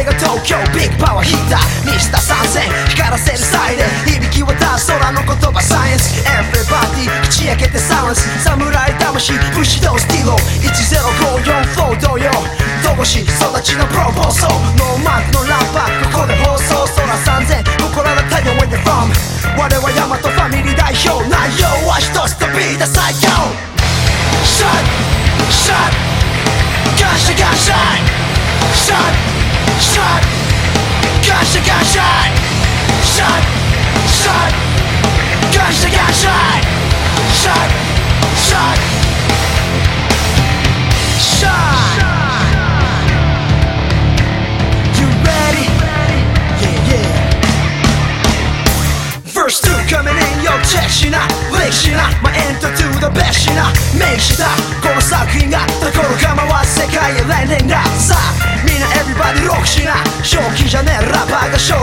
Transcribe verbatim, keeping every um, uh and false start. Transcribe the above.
れが東京ビッグパワーヒッターミスター参戦光らせるサイレン響き渡す空の言葉サイエンス Everybody 口開けてサウンス侍魂武士道スティーロいちゼロごよんフォー同様乏しい育ちのプロポーソーノーマークのラッパーここで放送空三千心の太陽 Where you from 我はヤマトファミリー代表内容は一つとビーダ最強 Shut Shut ガシャガシャ Shut Shut ガシャガシャ Shut Shut ガシャガシャ Shut Shut Shut You ready? Yeah yeah Verse two coming in, yo check しな歴史な My enter to the best しなメイクしたこの作品がところ構わず世界へ来年ださあみんな everybody ロックしな正気じゃねえラッパーが勝